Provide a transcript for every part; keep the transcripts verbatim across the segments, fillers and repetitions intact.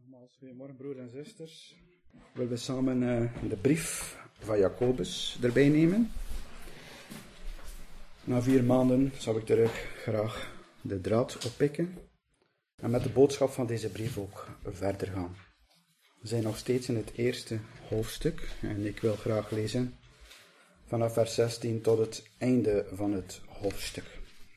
Nogmaals, goedemorgen broeders en zusters. Willen we samen uh, de brief van Jacobus erbij nemen. Na vier maanden zal ik terug graag de draad oppikken en met de boodschap van deze brief ook verder gaan. We zijn nog steeds in het eerste hoofdstuk en ik wil graag lezen vanaf vers zestien tot het einde van het hoofdstuk.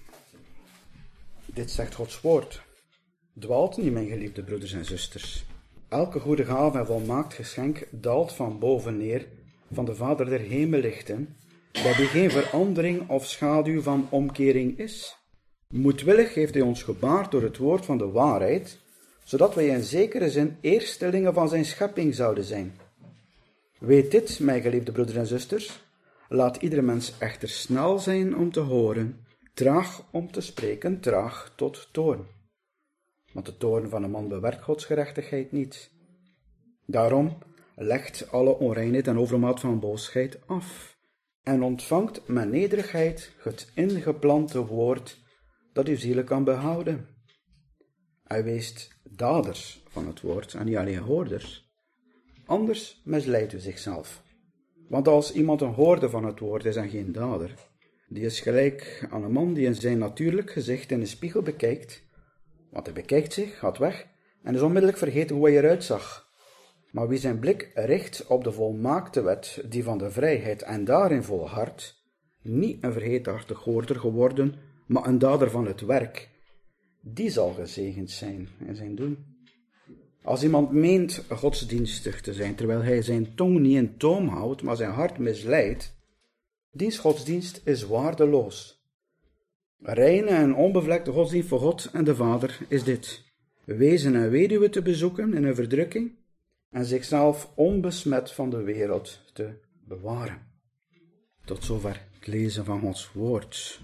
Dit zegt Gods woord. Dwaalt niet, mijn geliefde broeders en zusters. Elke goede gave en volmaakt geschenk daalt van boven neer, van de Vader der hemellichten, bij wie geen verandering of schaduw van omkering is. Moedwillig heeft hij ons gebaard door het woord van de waarheid, zodat wij in zekere zin eerstelingen van zijn schepping zouden zijn. Weet dit, mijn geliefde broeders en zusters, laat iedere mens echter snel zijn om te horen, traag om te spreken, traag tot toorn. Want de toorn van een man bewerkt Gods gerechtigheid niet. Daarom legt alle onreinheid en overmaat van boosheid af, en ontvangt met nederigheid het ingeplante woord dat uw zielen kan behouden. Hij weest daders van het woord en niet alleen hoorders. Anders misleidt u zichzelf. Want als iemand een hoorder van het woord is en geen dader, die is gelijk aan een man die in zijn natuurlijk gezicht in de spiegel bekijkt. Want hij bekijkt zich, gaat weg en is onmiddellijk vergeten hoe hij eruit zag. Maar wie zijn blik richt op de volmaakte wet, die van de vrijheid, en daarin volhardt, niet een vergeetachtig hoorder geworden, maar een dader van het werk, die zal gezegend zijn in zijn doen. Als iemand meent godsdienstig te zijn, terwijl hij zijn tong niet in toom houdt, maar zijn hart misleidt, diens godsdienst is waardeloos. Reine en onbevlekte godsdienst voor God en de Vader is dit: wezen en weduwen te bezoeken in hun verdrukking en zichzelf onbesmet van de wereld te bewaren. Tot zover het lezen van Gods woord.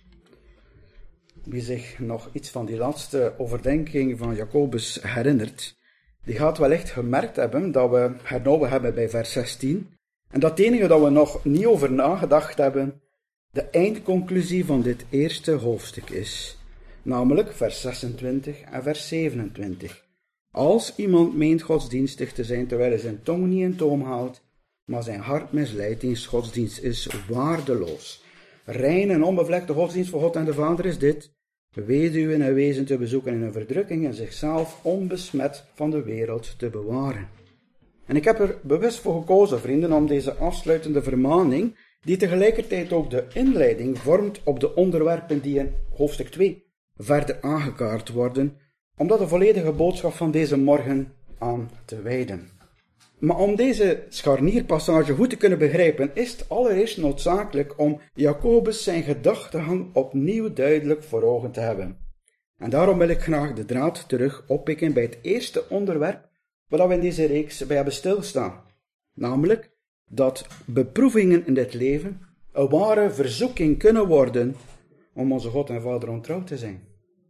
Wie zich nog iets van die laatste overdenking van Jacobus herinnert, die gaat wellicht gemerkt hebben dat we hernomen hebben bij vers zestien, en dat het enige dat we nog niet over nagedacht hebben, de eindconclusie van dit eerste hoofdstuk is, namelijk vers zesentwintig en vers zevenentwintig. Als iemand meent godsdienstig te zijn, terwijl hij zijn tong niet in toom houdt, maar zijn hart misleidt, diens godsdienst is waardeloos. Rein en onbevlekte godsdienst voor God en de Vader is dit: weduwen en wezen te bezoeken in hun verdrukking en zichzelf onbesmet van de wereld te bewaren. En ik heb er bewust voor gekozen, vrienden, om deze afsluitende vermaning, die tegelijkertijd ook de inleiding vormt op de onderwerpen die in hoofdstuk twee verder aangekaart worden, om dat de volledige boodschap van deze morgen aan te wijden. Maar om deze scharnierpassage goed te kunnen begrijpen, is het allereerst noodzakelijk om Jacobus zijn gedachtegang opnieuw duidelijk voor ogen te hebben. En daarom wil ik graag de draad terug oppikken bij het eerste onderwerp waar we in deze reeks bij hebben stilstaan, namelijk dat beproevingen in dit leven een ware verzoeking kunnen worden om onze God en Vader ontrouw te zijn.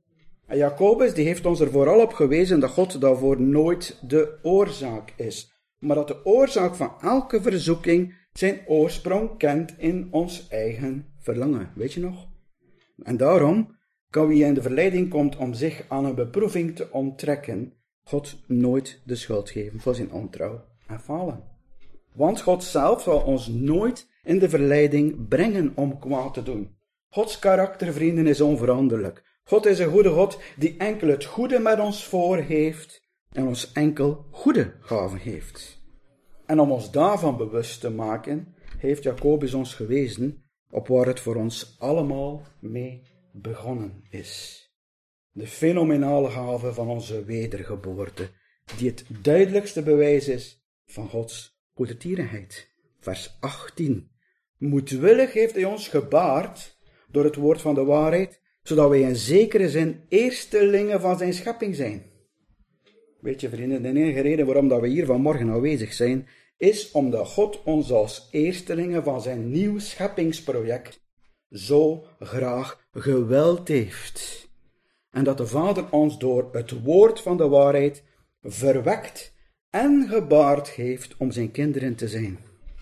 En Jacobus die heeft ons er vooral op gewezen dat God daarvoor nooit de oorzaak is, maar dat de oorzaak van elke verzoeking zijn oorsprong kent in ons eigen verlangen. Weet je nog? En daarom kan wie in de verleiding komt om zich aan een beproeving te onttrekken, God nooit de schuld geven voor zijn ontrouw en falen. Want God zelf zal ons nooit in de verleiding brengen om kwaad te doen. Gods karakter, vrienden, is onveranderlijk. God is een goede God die enkel het goede met ons voor heeft en ons enkel goede gaven heeft. En om ons daarvan bewust te maken, heeft Jacobus ons gewezen op waar het voor ons allemaal mee begonnen is. De fenomenale gave van onze wedergeboorte, die het duidelijkste bewijs is van Gods goedertierenheid. Vers achttien. Moedwillig heeft hij ons gebaard door het woord van de waarheid, zodat wij in zekere zin eerstelingen van zijn schepping zijn. Weet je, vrienden, de enige reden waarom dat we hier vanmorgen aanwezig zijn, is omdat God ons als eerstelingen van zijn nieuw scheppingsproject zo graag gewild heeft. En dat de Vader ons door het woord van de waarheid verwekt en gebaard heeft om zijn kinderen te zijn.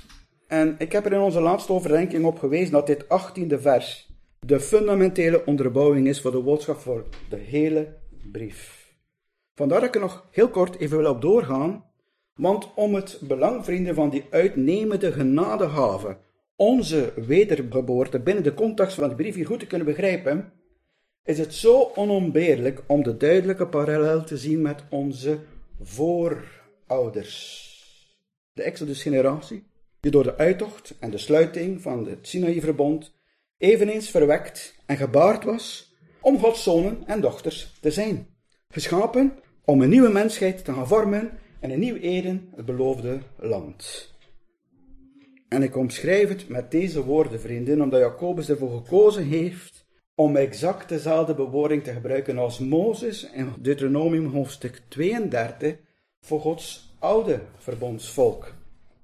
En ik heb er in onze laatste overdenking op gewezen dat dit achttiende vers de fundamentele onderbouwing is voor de boodschap voor de hele brief. Vandaar dat ik er nog heel kort even wil op doorgaan, want om het belang, vrienden, van die uitnemende genadegave, onze wedergeboorte, binnen de context van de brief hier goed te kunnen begrijpen, is het zo onontbeerlijk om de duidelijke parallel te zien met onze voorouders. De Exodus-generatie, die door de uittocht en de sluiting van het Sinaï-verbond eveneens verwekt en gebaard was om Gods zonen en dochters te zijn. Geschapen om een nieuwe mensheid te gaan vormen in een nieuw Eden, het beloofde land. En ik omschrijf het met deze woorden, vrienden, omdat Jacobus ervoor gekozen heeft om exact dezelfde bewoording te gebruiken als Mozes in Deuteronomium hoofdstuk tweeëndertig voor Gods oude verbondsvolk.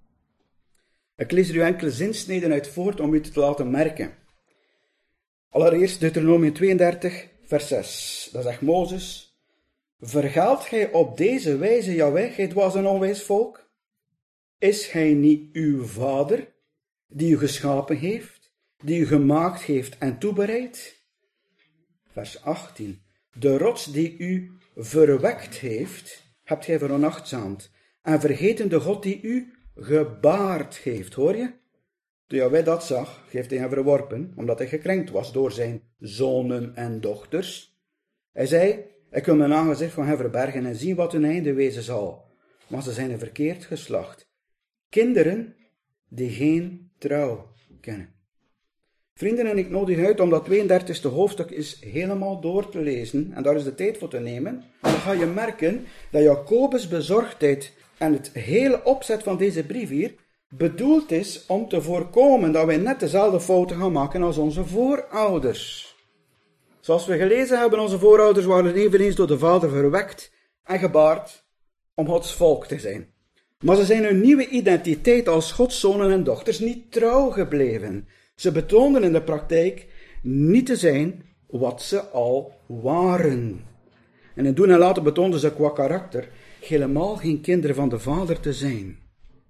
Ik lees er u enkele zinsneden uit voort om u te laten merken. Allereerst Deuteronomium tweeëndertig, vers zes. Daar zegt Mozes: vergaalt gij op deze wijze, Jahweh, gij dwaas en onwijs volk? Is hij niet uw vader, die u geschapen heeft, die u gemaakt heeft en toebereid? Vers achttien. De rots die u verwekt heeft, hebt gij veronachtzaamd, en vergeten de God die u gebaard heeft. Hoor je? Toen Jahweh dat zag, heeft hij hem verworpen, omdat hij gekrenkt was door zijn zonen en dochters. Hij zei: ik wil mijn aangezicht van hen verbergen en zien wat hun einde wezen zal. Maar ze zijn een verkeerd geslacht. Kinderen die geen trouw kennen. Vrienden, en ik nodig u uit om dat tweeëndertigste hoofdstuk eens helemaal door te lezen. En daar is de tijd voor te nemen. En dan ga je merken dat Jacobus' bezorgdheid en het hele opzet van deze brief hier bedoeld is om te voorkomen dat wij net dezelfde fouten gaan maken als onze voorouders. Zoals we gelezen hebben, onze voorouders waren eveneens door de Vader verwekt en gebaard om Gods volk te zijn. Maar ze zijn hun nieuwe identiteit als Gods zonen en dochters niet trouw gebleven. Ze betoonden in de praktijk niet te zijn wat ze al waren. En in doen en laten betoonden ze qua karakter helemaal geen kinderen van de Vader te zijn.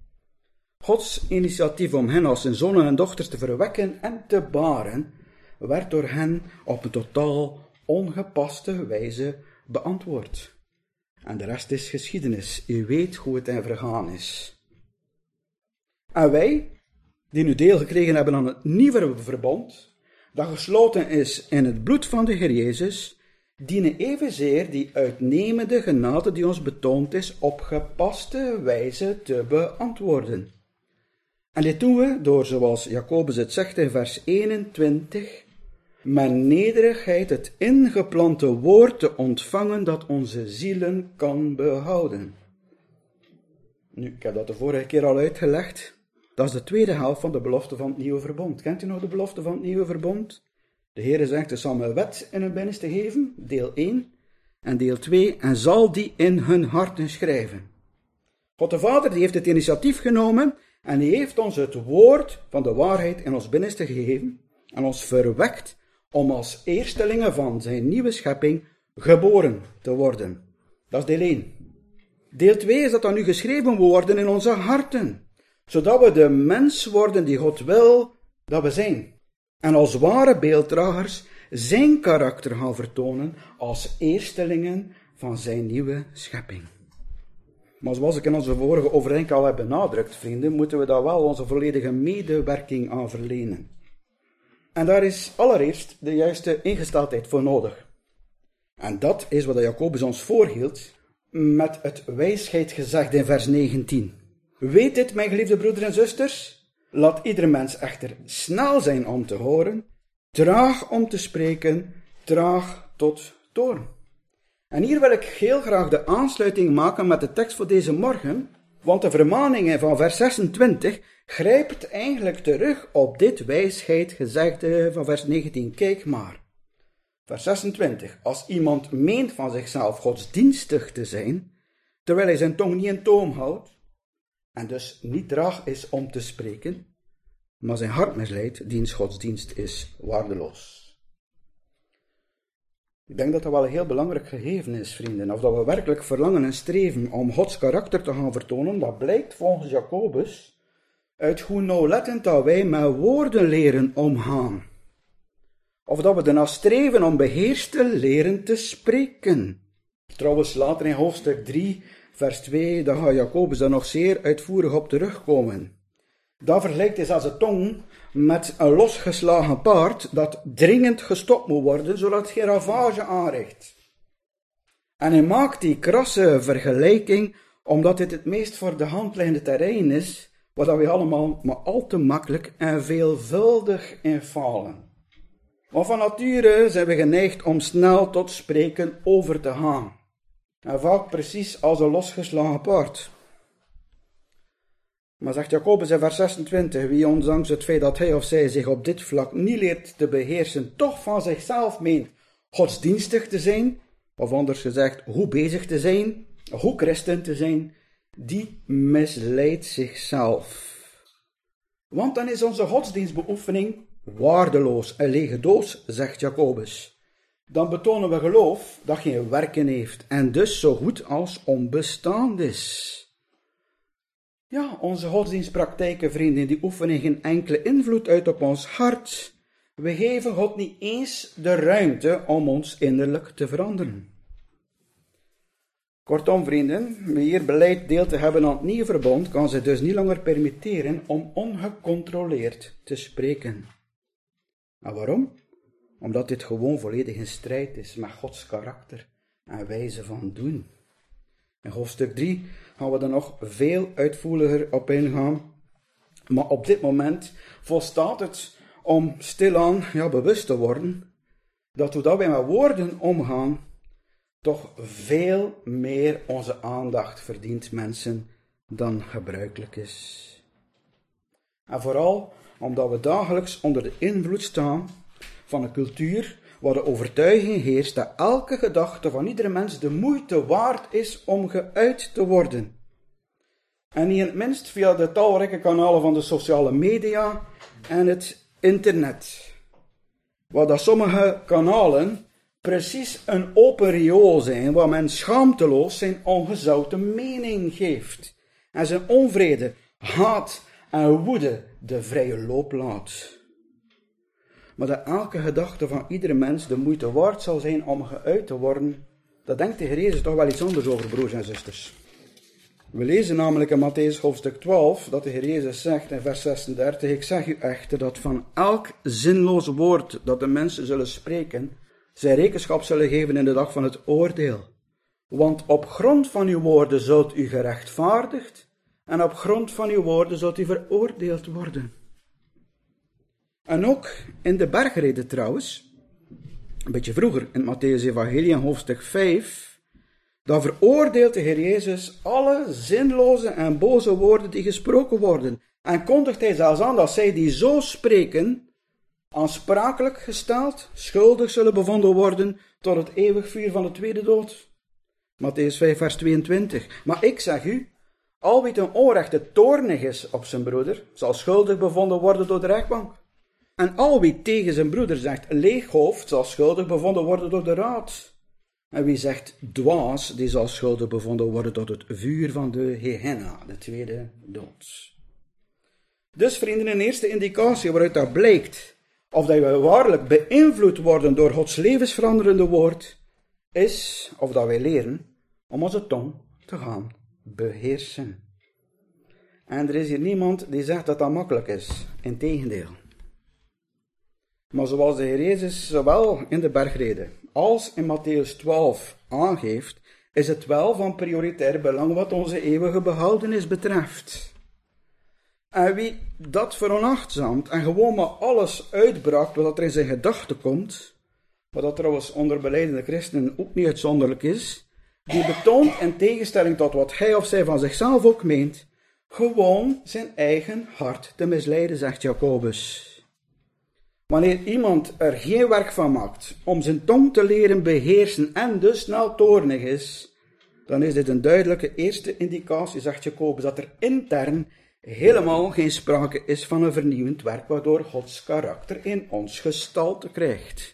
Gods initiatief om hen als zijn zonen en dochters te verwekken en te baren, werd door hen op een totaal ongepaste wijze beantwoord. En de rest is geschiedenis. U weet hoe het hen vergaan is. En wij, die nu deel gekregen hebben aan het nieuwe verbond, dat gesloten is in het bloed van de Heer Jezus, dienen evenzeer die uitnemende genade die ons betoond is op gepaste wijze te beantwoorden. En dit doen we door, zoals Jacobus het zegt in vers eenentwintig, met nederigheid het ingeplante woord te ontvangen dat onze zielen kan behouden. Nu, ik heb dat de vorige keer al uitgelegd. Dat is de tweede helft van de belofte van het nieuwe verbond. Kent u nog de belofte van het nieuwe verbond? De Heere zegt, hij zal mijn wet in hun binnenste geven, deel één. En deel twee, en zal die in hun harten schrijven. God de Vader die heeft het initiatief genomen en die heeft ons het woord van de waarheid in ons binnenste gegeven en ons verwekt om als eerstelingen van zijn nieuwe schepping geboren te worden. Dat is deel één. Deel twee is dat dan nu geschreven worden in onze harten, zodat we de mens worden die God wil dat we zijn. En als ware beelddragers zijn karakter gaan vertonen als eerstelingen van zijn nieuwe schepping. Maar zoals ik in onze vorige overdenking al heb benadrukt, vrienden, moeten we daar wel onze volledige medewerking aan verlenen. En daar is allereerst de juiste ingesteldheid voor nodig. En dat is wat Jacobus ons voorhield met het wijsheid gezegd in vers negentien. Weet dit, mijn geliefde broeders en zusters? Laat ieder mens echter snel zijn om te horen, traag om te spreken, traag tot toorn. En hier wil ik heel graag de aansluiting maken met de tekst voor deze morgen, want de vermaning van vers zesentwintig grijpt eigenlijk terug op dit wijsheid gezegde van vers negentien. Kijk maar. Vers zesentwintig. Als iemand meent van zichzelf godsdienstig te zijn, terwijl hij zijn tong niet in toom houdt, en dus niet traag is om te spreken, maar zijn hart misleidt, diens godsdienst is waardeloos. Ik denk dat dat wel een heel belangrijk gegeven is, vrienden. Of dat we werkelijk verlangen en streven om Gods karakter te gaan vertonen, dat blijkt volgens Jacobus uit hoe nauwlettend dat wij met woorden leren omgaan. Of dat we ernaar streven om beheerst te leren te spreken. Trouwens, later in hoofdstuk drie, vers twee, daar gaat Jacobus daar nog zeer uitvoerig op terugkomen. Daar vergelijkt hij zelfs de tong met een losgeslagen paard dat dringend gestopt moet worden, zodat het geen ravage aanricht. En hij maakt die krasse vergelijking, omdat dit het meest voor de hand liggende terrein is, waar we allemaal maar al te makkelijk en veelvuldig in falen. Want van nature zijn we geneigd om snel tot spreken over te gaan. En vaak precies als een losgeslagen paard. Maar zegt Jacobus in vers zesentwintig, wie ondanks het feit dat hij of zij zich op dit vlak niet leert te beheersen, toch van zichzelf meent godsdienstig te zijn, of anders gezegd, hoe bezig te zijn, hoe christen te zijn, die misleidt zichzelf. Want dan is onze godsdienstbeoefening waardeloos, een lege doos, zegt Jacobus. Dan betonen we geloof dat geen werken heeft en dus zo goed als onbestaand is. Ja, onze godsdienstpraktijken, vrienden, die oefenen geen enkele invloed uit op ons hart. We geven God niet eens de ruimte om ons innerlijk te veranderen. Kortom, vrienden, wie hier beleid deel te hebben aan het nieuwe verbond, kan zich dus niet langer permitteren om ongecontroleerd te spreken. En waarom? Omdat dit gewoon volledig in strijd is met Gods karakter en wijze van doen. In hoofdstuk drie gaan we er nog veel uitvoeriger op ingaan. Maar op dit moment volstaat het om stilaan ja, bewust te worden dat hoe wij met woorden omgaan, toch veel meer onze aandacht verdient, mensen, dan gebruikelijk is. En vooral omdat we dagelijks onder de invloed staan van een cultuur waar de overtuiging heerst dat elke gedachte van iedere mens de moeite waard is om geuit te worden. En niet in het minst via de talrijke kanalen van de sociale media en het internet. Waar dat sommige kanalen precies een open riool zijn, waar men schaamteloos zijn ongezouten mening geeft. En zijn onvrede, haat en woede de vrije loop laat. Maar dat elke gedachte van iedere mens de moeite waard zal zijn om geuit te worden, dat denkt de Heer Jezus toch wel iets anders over, broers en zusters. We lezen namelijk in Mattheüs hoofdstuk twaalf, dat de Heer Jezus zegt in vers zesendertig, ik zeg u echter dat van elk zinloos woord dat de mensen zullen spreken, zij rekenschap zullen geven in de dag van het oordeel. Want op grond van uw woorden zult u gerechtvaardigd, en op grond van uw woorden zult u veroordeeld worden. En ook in de bergreden trouwens, een beetje vroeger in het Mattheüs Evangelie in hoofdstuk vijf, dan veroordeelt de Heer Jezus alle zinloze en boze woorden die gesproken worden. En kondigt hij zelfs aan dat zij die zo spreken, aansprakelijk gesteld, schuldig zullen bevonden worden tot het eeuwig vuur van de tweede dood. Mattheüs vijf vers tweeëntwintig. Maar ik zeg u, al wie ten onrechte toornig is op zijn broeder, zal schuldig bevonden worden door de rechtbank. En al wie tegen zijn broeder zegt leeghoofd, zal schuldig bevonden worden door de raad. En wie zegt dwaas, die zal schuldig bevonden worden tot het vuur van de Gehenna, de tweede dood. Dus vrienden, een eerste indicatie waaruit dat blijkt of dat wij waarlijk beïnvloed worden door Gods levensveranderende woord, is of dat wij leren om onze tong te gaan beheersen. En er is hier niemand die zegt dat dat makkelijk is. Integendeel. Maar zoals de Heer Jezus zowel in de bergreden als in Mattheüs twaalf aangeeft, is het wel van prioritair belang wat onze eeuwige behoudenis betreft. En wie dat veronachtzaamt en gewoon maar alles uitbraakt wat er in zijn gedachten komt, wat dat trouwens onder belijdende christenen ook niet uitzonderlijk is, die betoont in tegenstelling tot wat hij of zij van zichzelf ook meent, gewoon zijn eigen hart te misleiden, zegt Jacobus. Wanneer iemand er geen werk van maakt om zijn tong te leren beheersen en dus snel toornig is, dan is dit een duidelijke eerste indicatie, zegt Jacobus, dat er intern helemaal geen sprake is van een vernieuwend werk, waardoor Gods karakter in ons gestalte krijgt.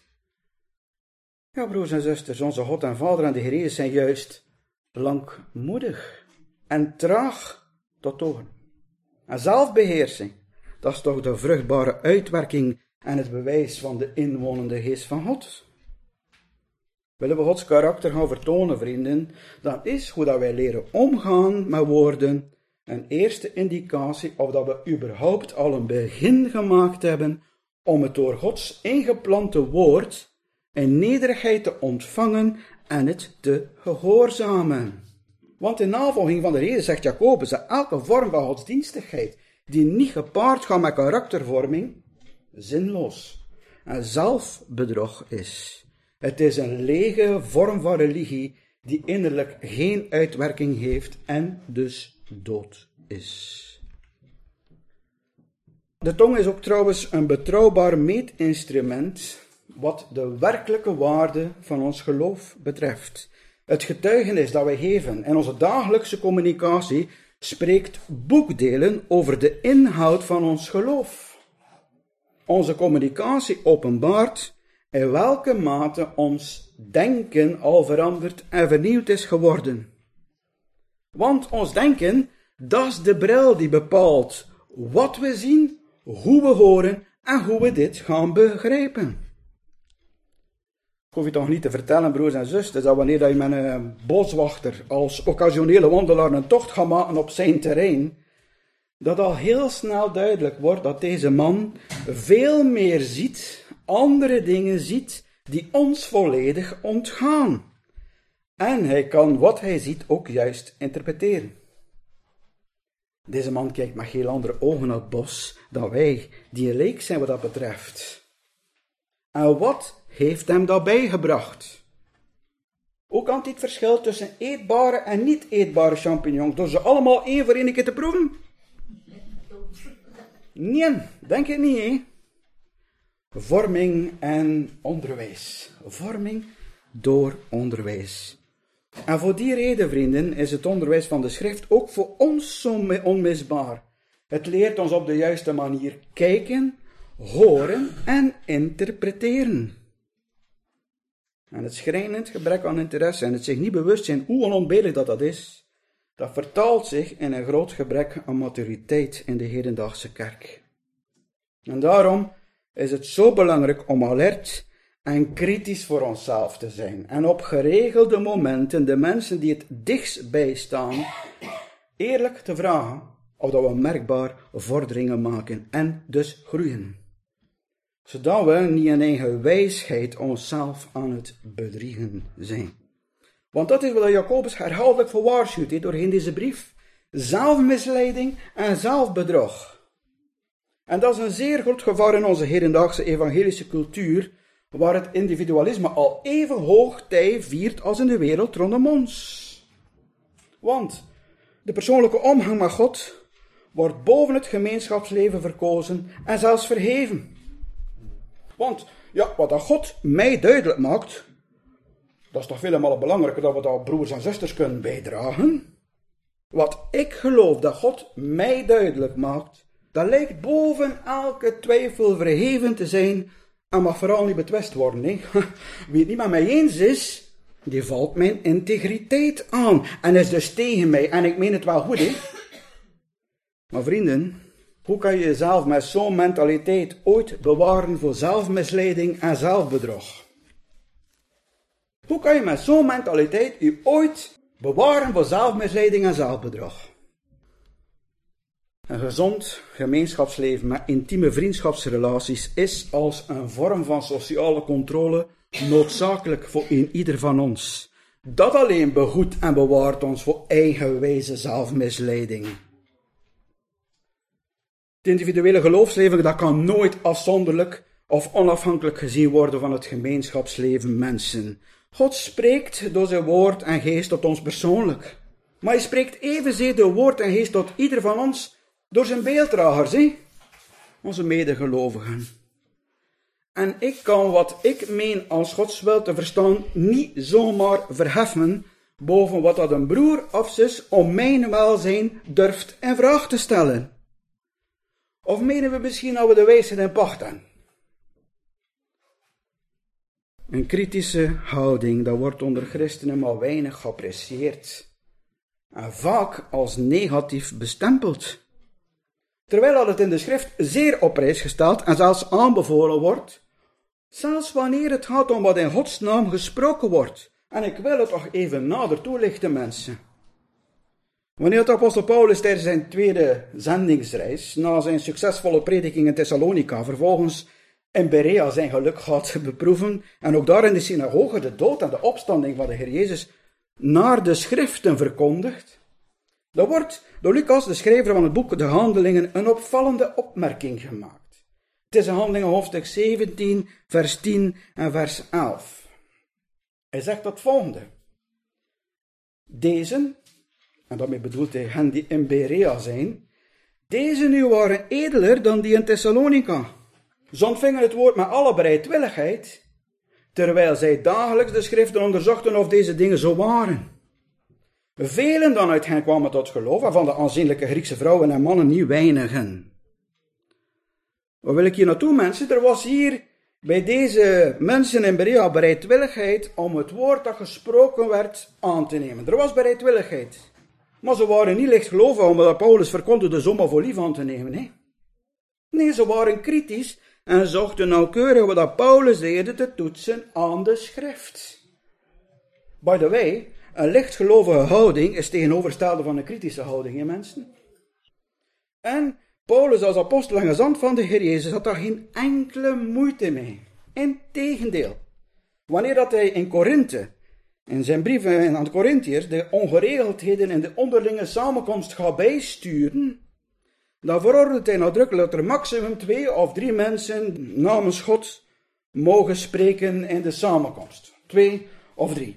Ja, broers en zusters, onze God en Vader en de Heer Jezus zijn juist langmoedig en traag tot toorn. En zelfbeheersing, dat is toch de vruchtbare uitwerking en het bewijs van de inwonende geest van God. Willen we Gods karakter gaan vertonen, vrienden, dan is hoe dat wij leren omgaan met woorden een eerste indicatie of dat we überhaupt al een begin gemaakt hebben om het door Gods ingeplante woord in nederigheid te ontvangen en het te gehoorzamen. Want in navolging van de reden zegt Jacobus dat elke vorm van godsdienstigheid die niet gepaard gaat met karaktervorming, zinloos en zelfbedrog is. Het is een lege vorm van religie die innerlijk geen uitwerking heeft en dus dood is. De tong is ook trouwens een betrouwbaar meetinstrument wat de werkelijke waarde van ons geloof betreft. Het getuigenis dat wij geven in onze dagelijkse communicatie spreekt boekdelen over de inhoud van ons geloof. Onze communicatie openbaart in welke mate ons denken al veranderd en vernieuwd is geworden. Want ons denken, dat is de bril die bepaalt wat we zien, hoe we horen en hoe we dit gaan begrijpen. Ik hoef je toch niet te vertellen, broers en zusters, dat wanneer je met een boswachter als occasionele wandelaar een tocht gaat maken op zijn terrein, dat al heel snel duidelijk wordt dat deze man veel meer ziet, andere dingen ziet, die ons volledig ontgaan. En hij kan wat hij ziet ook juist interpreteren. Deze man kijkt met heel andere ogen naar het bos dan wij, die leek zijn wat dat betreft. En wat heeft hem dat bijgebracht? Hoe kan dit verschil tussen eetbare en niet eetbare champignons door ze allemaal één voor één keer te proeven? Nee, denk ik niet, hè? Vorming en onderwijs. Vorming door onderwijs. En voor die reden, vrienden, is het onderwijs van de schrift ook voor ons zo onmisbaar. Het leert ons op de juiste manier kijken, horen en interpreteren. En het schrijnend gebrek aan interesse en het zich niet bewust zijn hoe onontbeerlijk dat dat is, dat vertaalt zich in een groot gebrek aan maturiteit in de hedendaagse kerk. En daarom is het zo belangrijk om alert en kritisch voor onszelf te zijn. En op geregelde momenten de mensen die het dichtst bij staan, eerlijk te vragen of dat we merkbaar vorderingen maken en dus groeien. Zodat we niet in eigen wijsheid onszelf aan het bedriegen zijn. Want dat is wat Jacobus herhaaldelijk voor waarschuwt doorheen deze brief. Zelfmisleiding en zelfbedrog. En dat is een zeer groot gevaar in onze hedendaagse evangelische cultuur, waar het individualisme al even hoog tij viert als in de wereld rondom ons. Want de persoonlijke omgang met God wordt boven het gemeenschapsleven verkozen en zelfs verheven. Want, ja, wat dat God mij duidelijk maakt, dat is toch veel malen belangrijker dat we dat broers en zusters kunnen bijdragen. Wat ik geloof dat God mij duidelijk maakt, dat lijkt boven elke twijfel verheven te zijn en mag vooral niet betwist worden. Hè? Wie het niet met mij eens is, die valt mijn integriteit aan en is dus tegen mij. En ik meen het wel goed, hè? Maar vrienden, hoe kan je jezelf met zo'n mentaliteit ooit bewaren voor zelfmisleiding en zelfbedrog? Hoe kan je met zo'n mentaliteit je ooit bewaren voor zelfmisleiding en zelfbedrog? Een gezond gemeenschapsleven met intieme vriendschapsrelaties is als een vorm van sociale controle noodzakelijk voor een ieder van ons. Dat alleen behoedt en bewaart ons voor eigenwijze zelfmisleiding. Het individuele geloofsleven dat kan nooit afzonderlijk of onafhankelijk gezien worden van het gemeenschapsleven mensen. God spreekt door zijn woord en geest tot ons persoonlijk. Maar hij spreekt evenzeer door woord en geest tot ieder van ons door zijn beelddragers, hè? Onze medegelovigen. En ik kan wat ik meen als Gods wil te verstaan niet zomaar verheffen boven wat dat een broer of zus om mijn welzijn durft in vraag te stellen. Of menen we misschien dat we de wijsheid in pacht hebben? Een kritische houding, dat wordt onder christenen maar weinig geapprecieerd. En vaak als negatief bestempeld. Terwijl dat het in de schrift zeer op prijs gesteld en zelfs aanbevolen wordt Zelfs wanneer het gaat om wat in Gods naam gesproken wordt. En ik wil het toch even nader toelichten, mensen. Wanneer de apostel Paulus tijdens zijn tweede zendingsreis, na zijn succesvolle prediking in Thessalonica, vervolgens in Berea zijn geluk gaat beproeven, en ook daar in de synagoge de dood en de opstanding van de Heer Jezus naar de schriften verkondigt, dan wordt door Lucas, de schrijver van het boek De Handelingen, een opvallende opmerking gemaakt. Het is in Handelingen hoofdstuk zeventien, vers tien en vers elf. Hij zegt het volgende. Deze, en daarmee bedoelt hij hen die in Berea zijn, deze nu waren edeler dan die in Thessalonica. Ze ontvingen het woord met alle bereidwilligheid, terwijl zij dagelijks de schriften onderzochten of deze dingen zo waren. Velen dan uit hen kwamen tot geloof, en van de aanzienlijke Griekse vrouwen en mannen niet weinigen. Wat wil ik hier naartoe, mensen? Er was hier bij deze mensen in Berea bereidwilligheid om het woord dat gesproken werd aan te nemen. Er was bereidwilligheid. Maar ze waren niet lichtgelovig omdat Paulus verkondigde zomaar voor lief aan te nemen. Hè? Nee, ze waren kritisch en zochten nauwkeurig wat Paulus deed te toetsen aan de schrift. By the way, een lichtgelovige houding is tegenovergestelde van een kritische houding, hè mensen? En Paulus als apostel en gezant van de Heer Jezus had daar geen enkele moeite mee. Integendeel, wanneer dat hij in Korinthe, in zijn brieven aan de Korinthiërs, de ongeregeldheden in de onderlinge samenkomst gaat bijsturen, dan verordent hij nadrukkelijk dat er maximum twee of drie mensen namens God mogen spreken in de samenkomst. Twee of drie.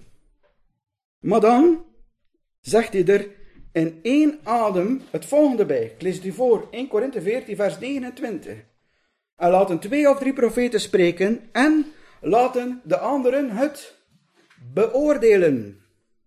Maar dan zegt hij er in één adem het volgende bij. Ik lees het u voor, Eerste Korinthe veertien, vers negenentwintig. En laten twee of drie profeten spreken en laten de anderen het beoordelen.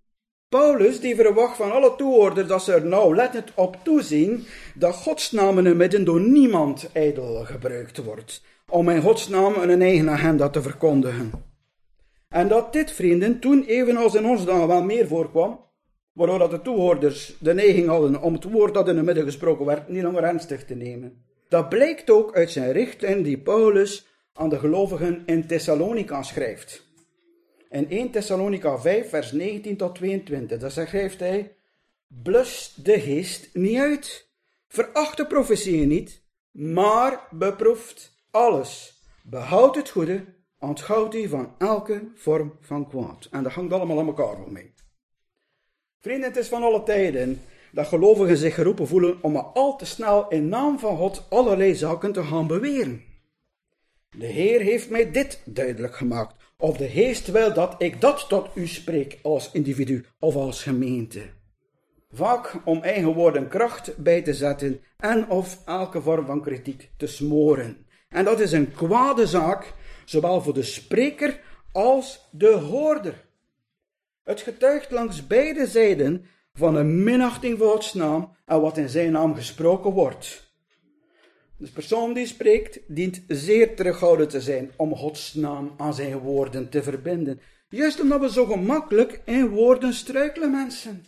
Paulus die verwacht van alle toehoorders dat ze er nauwlettend op toezien dat Gods naam in hun midden door niemand ijdel gebruikt wordt, om in Gods naam een eigen agenda te verkondigen. En dat dit, vrienden, toen evenals in ons dan wel meer voorkwam, waardoor dat de toehoorders de neiging hadden om het woord dat in hun midden gesproken werd niet langer ernstig te nemen. Dat blijkt ook uit zijn richtlijn die Paulus aan de gelovigen in Thessalonica schrijft. In Eerste Thessalonica vijf, vers negentien tot tweeëntwintig, daar schrijft hij: blust de geest niet uit, veracht de profetieën niet, maar beproeft alles. Behoud het goede, onthoud u van elke vorm van kwaad. En dat hangt allemaal aan elkaar wel mee. Vrienden, het is van alle tijden dat gelovigen zich geroepen voelen om maar al te snel in naam van God allerlei zaken te gaan beweren. De Heer heeft mij dit duidelijk gemaakt. Of de Geest wil dat ik dat tot u spreek als individu of als gemeente. Vaak om eigen woorden kracht bij te zetten en of elke vorm van kritiek te smoren. En dat is een kwade zaak, zowel voor de spreker als de hoorder. Het getuigt langs beide zijden van een minachting voor Gods naam en wat in zijn naam gesproken wordt. De persoon die spreekt, dient zeer terughouden te zijn om Gods naam aan zijn woorden te verbinden. Juist omdat we zo gemakkelijk in woorden struikelen, mensen.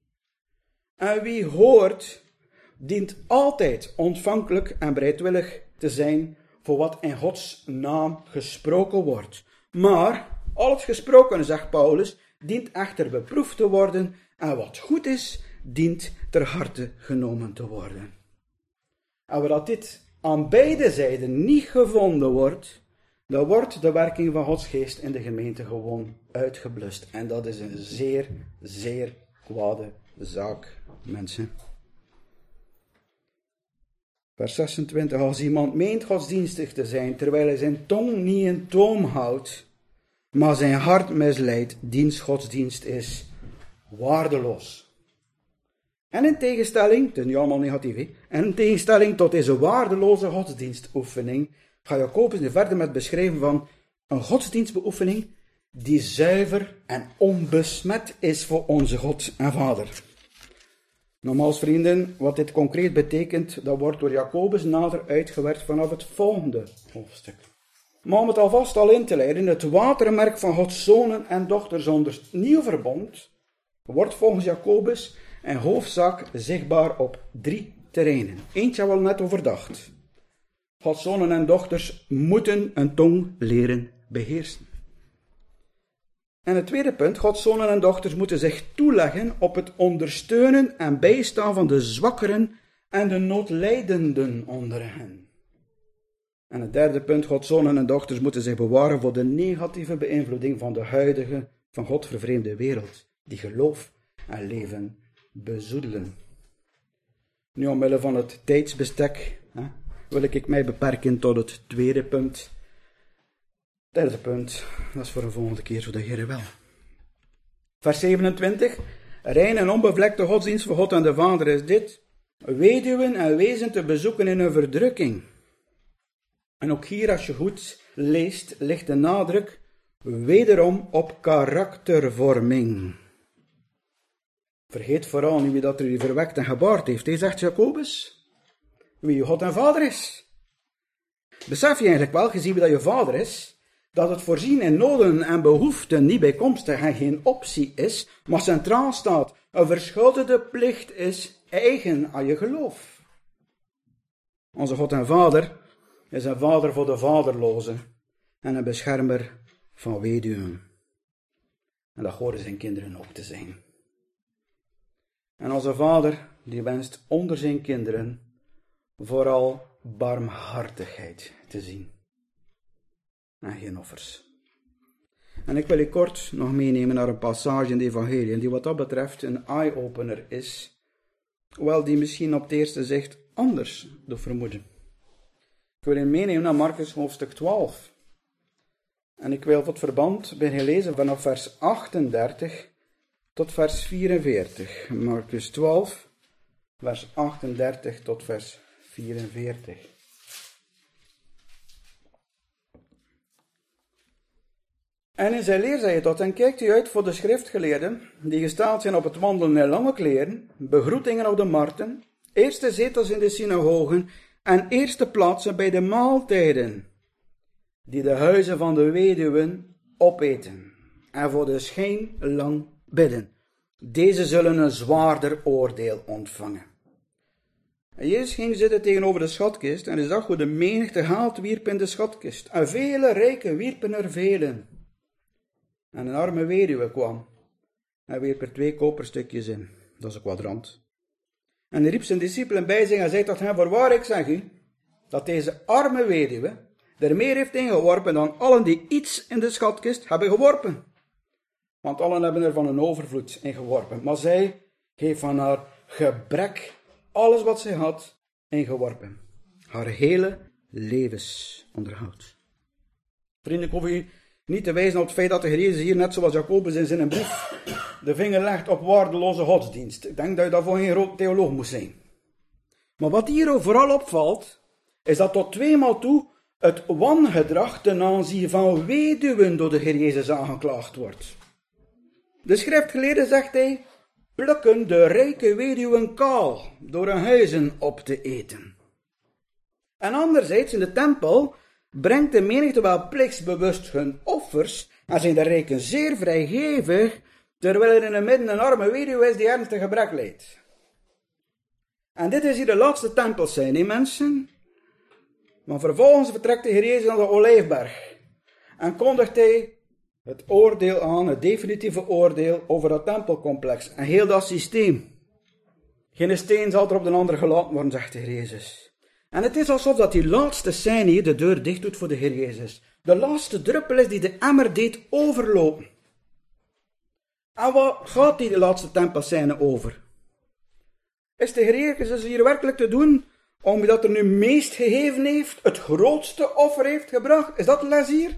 En wie hoort, dient altijd ontvankelijk en bereidwillig te zijn voor wat in Gods naam gesproken wordt. Maar al het gesprokene, zegt Paulus, dient echter beproefd te worden en wat goed is, dient ter harte genomen te worden. En waar dit aan beide zijden niet gevonden wordt, dan wordt de werking van Gods geest in de gemeente gewoon uitgeblust. En dat is een zeer, zeer kwade zaak, mensen. Vers zesentwintig. Als iemand meent godsdienstig te zijn, terwijl hij zijn tong niet in toom houdt, maar zijn hart misleidt, diens godsdienst is waardeloos. En in tegenstelling, het is niet allemaal negatief, he, en in tegenstelling tot deze waardeloze godsdienstoefening, gaat Jacobus nu verder met beschrijven van een godsdienstbeoefening die zuiver en onbesmet is voor onze God en Vader. Nogmaals, vrienden, wat dit concreet betekent, dat wordt door Jacobus nader uitgewerkt vanaf het volgende hoofdstuk. Maar om het alvast al in te leiden, het watermerk van Gods zonen en dochters onder het nieuw verbond wordt volgens Jacobus en hoofdzaak zichtbaar op drie terreinen. Eentje hebben we al net overdacht. Gods zonen en dochters moeten een tong leren beheersen. En het tweede punt, Gods zonen en dochters moeten zich toeleggen op het ondersteunen en bijstaan van de zwakkeren en de noodlijdenden onder hen. En het derde punt, Gods zonen en dochters moeten zich bewaren voor de negatieve beïnvloeding van de huidige, van God vervreemde wereld, die geloof en leven bezoedelen. Nu, omwille van het tijdsbestek, hè, wil ik mij beperken tot het tweede punt. Derde punt, dat is voor een volgende keer, zo de Heere wel. Vers zevenentwintig. Rein en onbevlekte godsdienst voor God en de Vader is dit: weduwen en wezen te bezoeken in hun verdrukking. En ook hier, als je goed leest, ligt de nadruk wederom op karaktervorming. Vergeet vooral niet wie dat er die verwekt en gebaard heeft. Hij zegt Jacobus, wie je God en Vader is. Besef je eigenlijk wel, gezien wie dat je Vader is, dat het voorzien in noden en behoeften niet bijkomstig en geen optie is, maar centraal staat, een verschuldigde plicht is eigen aan je geloof. Onze God en Vader is een vader voor de vaderlozen en een beschermer van weduwen. En dat horen zijn kinderen ook te zijn. En onze Vader, die wenst onder zijn kinderen vooral barmhartigheid te zien. En geen offers. En ik wil je kort nog meenemen naar een passage in de Evangelie, die wat dat betreft een eye-opener is, hoewel die misschien op het eerste zicht anders doet vermoeden. Ik wil je meenemen naar Markus hoofdstuk twaalf. En ik wil tot verband beginnen lezen vanaf vers achtendertig tot vers vierenveertig. Markus twaalf, vers achtendertig tot vers vierenveertig. En in zijn leer zei hij tot, en kijkt u uit voor de schriftgeleerden, die gesteld zijn op het wandelen in lange kleren, begroetingen op de markten, eerste zetels in de synagogen en eerste plaatsen bij de maaltijden, die de huizen van de weduwen opeten en voor de schijn lang bidden. Deze zullen een zwaarder oordeel ontvangen. En Jezus ging zitten tegenover de schatkist en hij zag hoe de menigte geld wierp in de schatkist. En vele rijken wierpen er velen. En een arme weduwe kwam en wierp er twee koperstukjes in. Dat is een kwadrant. En hij riep zijn discipelen bij zich en zei tot hen, voorwaar ik zeg u, dat deze arme weduwe er meer heeft ingeworpen dan allen die iets in de schatkist hebben geworpen. Want allen hebben er van een overvloed ingeworpen. Maar zij heeft van haar gebrek alles wat zij had ingeworpen. Haar hele levensonderhoud. Vrienden, ik hoef u niet te wijzen op het feit dat de Heer Jezus hier, net zoals Jacobus in zijn brief, de vinger legt op waardeloze godsdienst. Ik denk dat je daarvoor geen groot theoloog moet zijn. Maar wat hier vooral opvalt, is dat tot tweemaal toe het wangedrag ten aanzien van weduwen door de Heer Jezus aangeklaagd wordt. De schriftgeleerde zegt hij, plukken de rijke weduwen kaal door hun huizen op te eten. En anderzijds in de tempel brengt de menigte wel plichtsbewust hun offers en zijn de rijken zeer vrijgevig, terwijl er in het midden een arme weduwe is die ernstig gebrek lijdt. En dit is hier de laatste tempel zijn, hè mensen? Maar vervolgens vertrekt de Heer Jezus naar de Olijfberg en kondigt hij het oordeel aan, het definitieve oordeel over dat tempelcomplex en heel dat systeem. Geen steen zal er op de ander gelaten worden, zegt de Heer Jezus. En het is alsof dat die laatste scène hier de deur dicht doet voor de Heer Jezus. De laatste druppel is die de emmer deed overlopen. En wat gaat die de laatste tempelscène over? Is de Heer Jezus hier werkelijk te doen omdat er nu meest gegeven heeft, het grootste offer heeft gebracht? Is dat de les hier?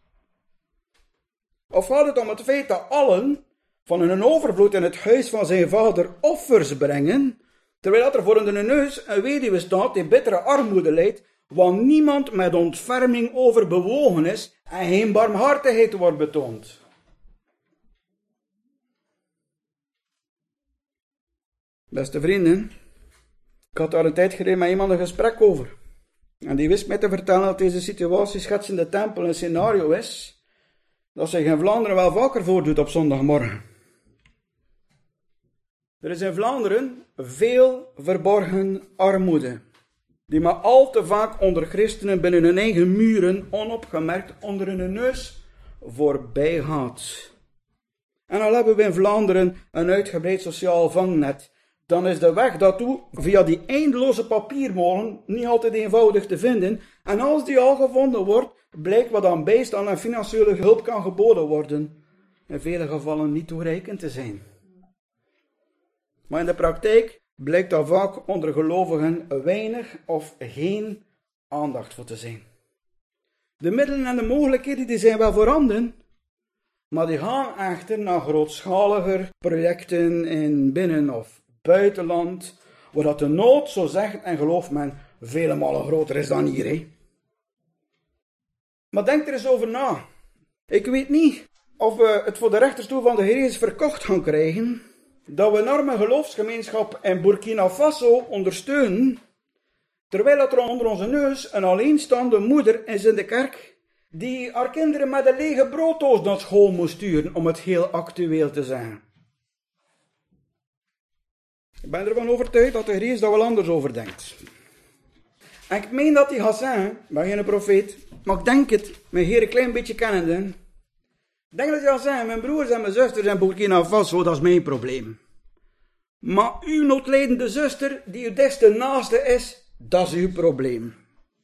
Of gaat het om het feit dat allen van hun overvloed in het huis van zijn vader offers brengen, terwijl er voor hun neus een weduwe staat die bittere armoede lijdt, want niemand met ontferming overbewogen is en geen barmhartigheid wordt betoond? Beste vrienden, ik had daar een tijd geleden met iemand een gesprek over. En die wist mij te vertellen dat deze situatie schets in de tempel een scenario is dat zich in Vlaanderen wel vaker voordoet op zondagmorgen. Er is in Vlaanderen veel verborgen armoede. die maar al te vaak onder christenen binnen hun eigen muren onopgemerkt onder hun neus voorbij gaat. En al hebben we in Vlaanderen een uitgebreid sociaal vangnet, dan is de weg daartoe via die eindeloze papiermolen niet altijd eenvoudig te vinden. En als die al gevonden wordt, blijkt wat aan bijstand en financiële hulp kan geboden worden, in vele gevallen niet toereikend te zijn. Maar in de praktijk blijkt daar vaak onder gelovigen weinig of geen aandacht voor te zijn. De middelen en de mogelijkheden die zijn wel voorhanden, maar die gaan echter naar grootschaliger projecten in binnen- of buitenland, waar dat de nood, zo zegt en gelooft men, vele malen groter is dan hier. He. Maar denk er eens over na. Ik weet niet of we het voor de rechterstoel van de Heer Jezus verkocht gaan krijgen, dat we een arme geloofsgemeenschap in Burkina Faso ondersteunen, terwijl er onder onze neus een alleenstaande moeder is in de kerk, die haar kinderen met een lege brooddoos naar school moest sturen, om het heel actueel te zeggen. Ik ben ervan overtuigd dat de Heer Jezus daar wel anders over denkt. En ik meen dat hij gaat zeggen, ik ben geen profeet, maar ik denk het, mijn Heer een klein beetje kennende. Ik denk dat hij gaat zeggen, mijn broers en mijn zusters in Burkina Faso, dat is mijn probleem. Maar uw noodlijdende zuster, die u des te naaste is, dat is uw probleem.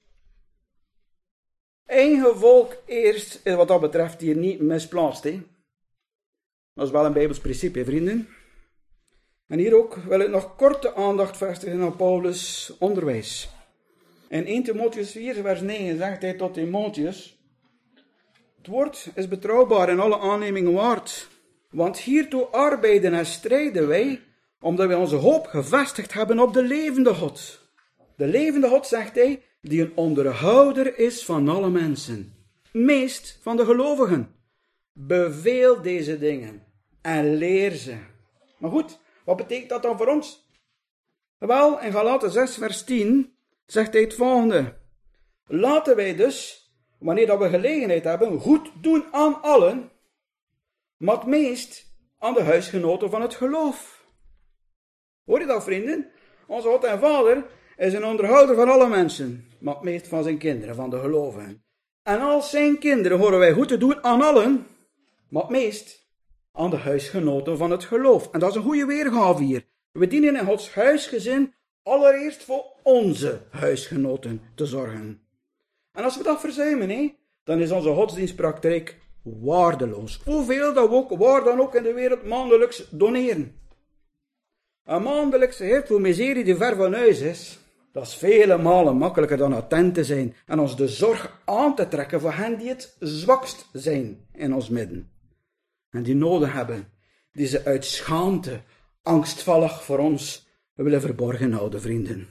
Eigen volk eerst is wat dat betreft hier niet misplaatst. He. Dat is wel een Bijbels principe, vrienden. En hier ook wil ik nog korte aandacht vestigen aan Paulus' onderwijs. In eerste Timotheus vier, vers negen zegt hij tot Timotheus: het woord is betrouwbaar en alle aanneming waard. Want hiertoe arbeiden en strijden wij, omdat wij onze hoop gevestigd hebben op de levende God. De levende God, zegt hij, die een onderhouder is van alle mensen, meest van de gelovigen. Beveel deze dingen en leer ze. Maar goed, wat betekent dat dan voor ons? Wel, in Galaten zes, vers tien zegt hij het volgende: laten wij dus, wanneer dat we gelegenheid hebben, goed doen aan allen, maar het meest aan de huisgenoten van het geloof. Hoor je dat, vrienden? Onze God en Vader is een onderhouder van alle mensen, maar het meest van zijn kinderen, van de gelovigen. En als zijn kinderen horen wij goed te doen aan allen, maar het meest aan de huisgenoten van het geloof. En dat is een goede weergave hier. We dienen in Gods huisgezin allereerst voor onze huisgenoten te zorgen. En als we dat verzuimen, hé, dan is onze godsdienstpraktijk waardeloos. Hoeveel dat we ook, waar dan ook in de wereld, maandelijks doneren. Een maandelijkse heeft voor miserie die ver van huis is, dat is vele malen makkelijker dan attent te zijn en ons de zorg aan te trekken voor hen die het zwakst zijn in ons midden. En die noden hebben, die ze uit schaamte, angstvallig voor ons willen verborgen houden, vrienden.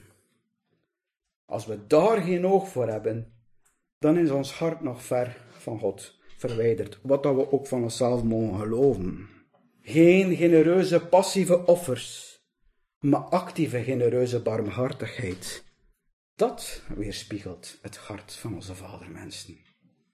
Als we daar geen oog voor hebben, dan is ons hart nog ver van God verwijderd, wat dat we ook van onszelf mogen geloven. Geen genereuze passieve offers, maar actieve genereuze barmhartigheid. Dat weerspiegelt het hart van onze Vader, mensen.